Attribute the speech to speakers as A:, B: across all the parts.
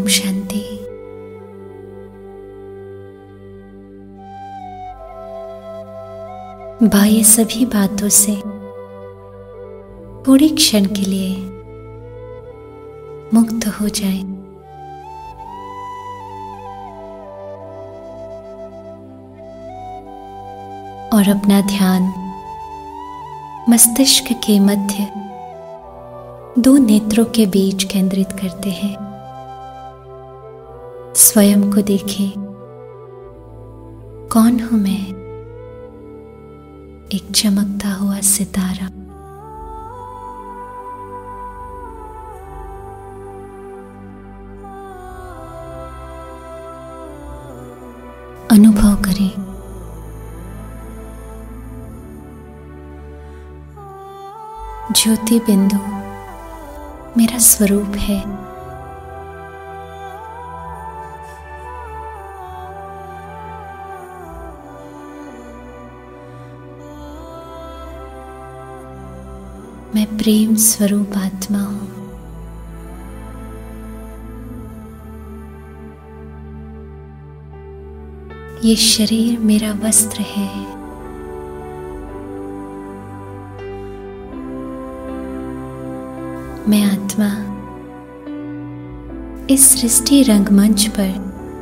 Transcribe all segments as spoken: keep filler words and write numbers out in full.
A: ओम शांति। बाह्य सभी बातों से थोड़ी क्षण के लिए मुक्त हो जाए। और अपना ध्यान मस्तिष्क के मध्य दो नेत्रों के बीच केंद्रित करते हैं। स्वयं को देखें, कौन हूं मैं? एक चमकता हुआ सितारा। अनुभव करें ज्योति बिंदु मेरा स्वरूप है। मैं प्रेम स्वरूप आत्मा हूं। ये शरीर मेरा वस्त्र है। मैं आत्मा इस सृष्टि रंगमंच पर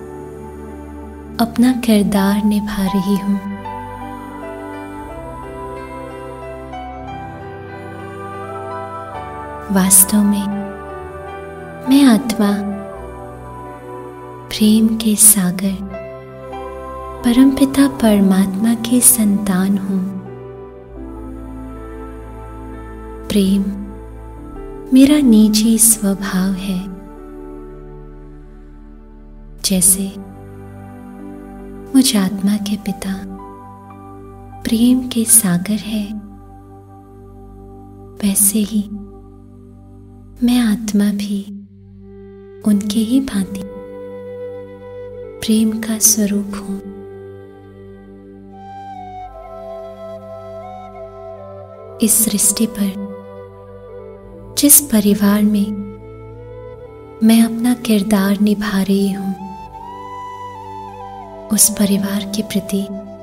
A: अपना किरदार निभा रही हूं। वास्तव में मैं आत्मा प्रेम के सागर परमपिता परमात्मा की संतान हूं। प्रेम मेरा निजी स्वभाव है। जैसे मुझ आत्मा के पिता प्रेम के सागर है, वैसे ही मैं आत्मा भी उनके ही भांति प्रेम का स्वरूप हूं। इस सृष्टि पर जिस परिवार में मैं अपना किरदार निभा रही हूं, उस परिवार के प्रति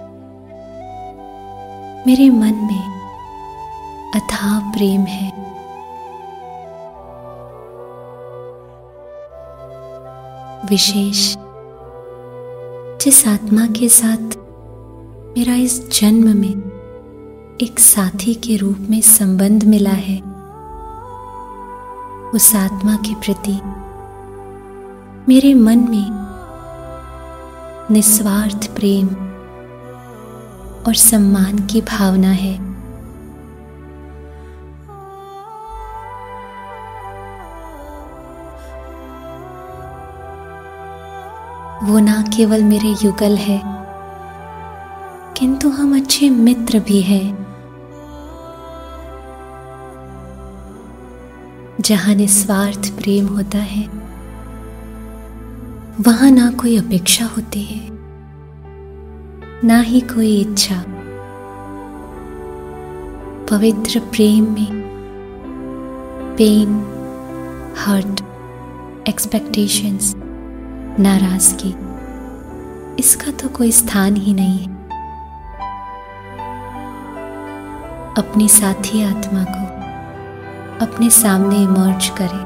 A: मेरे मन में अथाह प्रेम है। विशेष जिस आत्मा के साथ मेरा इस जन्म में एक साथी के रूप में संबंध मिला है, उस आत्मा के प्रति मेरे मन में निस्वार्थ प्रेम और सम्मान की भावना है। वो ना केवल मेरे युगल है, किंतु हम अच्छे मित्र भी हैं। जहां निस्वार्थ प्रेम होता है, वहां ना कोई अपेक्षा होती है, ना ही कोई इच्छा। पवित्र प्रेम में पेन, हर्ट, एक्सपेक्टेशंस, नाराजगी, इसका तो कोई स्थान ही नहीं है। अपनी साथी आत्मा को अपने सामने इमर्ज करें।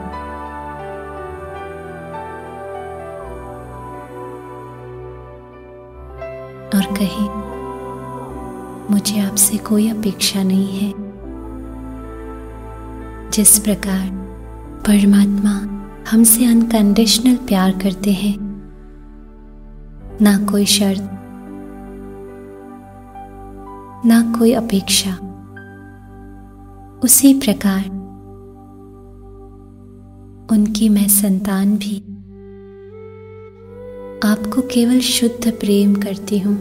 A: और कहें, मुझे आपसे कोई अपेक्षा नहीं है। जिस प्रकार परमात्मा हमसे अनकंडीशनल प्यार करते हैं, ना कोई शर्त, ना कोई अपेक्षा, उसी प्रकार उनकी मैं संतान भी आपको केवल शुद्ध प्रेम करती हूं।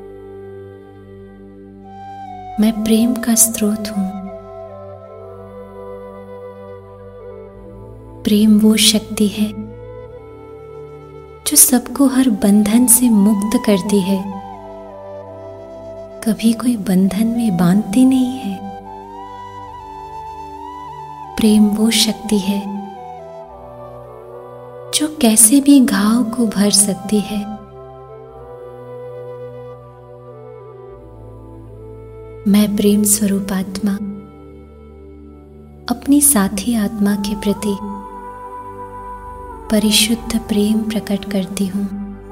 A: मैं प्रेम का स्रोत हूं। प्रेम वो शक्ति है जो सबको हर बंधन से मुक्त करती है, कभी कोई बंधन में बांधती नहीं है। प्रेम वो शक्ति है जो कैसे भी घाव को भर सकती है। मैं प्रेम स्वरूप आत्मा अपनी साथी आत्मा के प्रति परिशुद्ध प्रेम प्रकट करती हूँ।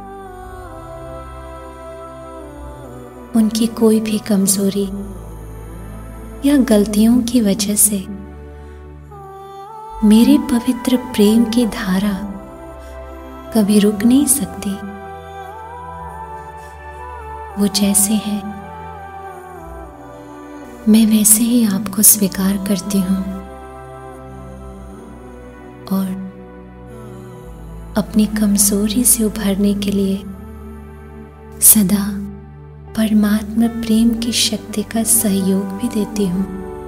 A: उनकी कोई भी कमजोरी या गलतियों की वजह से मेरे पवित्र प्रेम की धारा कभी रुक नहीं सकती। वो जैसे हैं मैं वैसे ही आपको स्वीकार करती हूँ और अपनी कमजोरी से उभरने के लिए सदा परमात्मा प्रेम की शक्ति का सहयोग भी देती हूँ।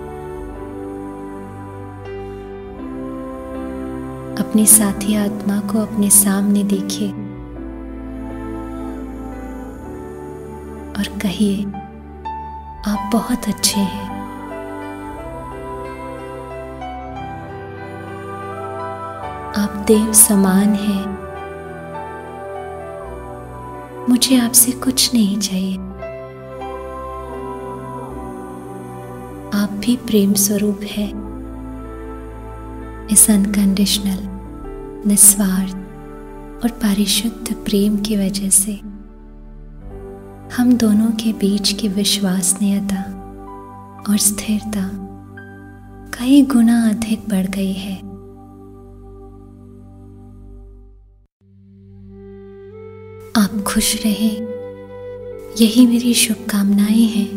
A: अपनी साथी आत्मा को अपने सामने देखिए और कहिए, आप बहुत अच्छे हैं। आप देव समान हैं। मुझे आपसे कुछ नहीं चाहिए। आप भी प्रेम स्वरूप है। इस अनकंडीशनल, निस्वार्थ और परिशुद्ध प्रेम की वजह से हम दोनों के बीच की विश्वसनीयता और स्थिरता कई गुना अधिक बढ़ गई है। आप खुश रहें, यही मेरी शुभकामनाएं हैं।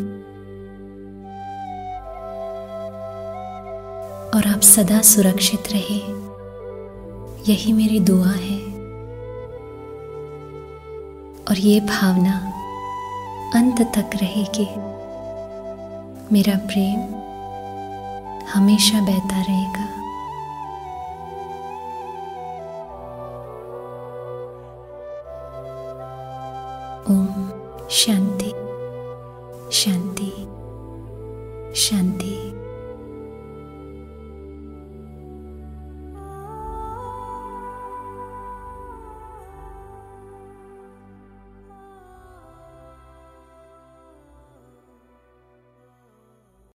A: और आप सदा सुरक्षित रहें, यही मेरी दुआ है। और ये भावना अंत तक रहेगी। मेरा प्रेम हमेशा बहता रहेगा। ओम शांति शांति शांति।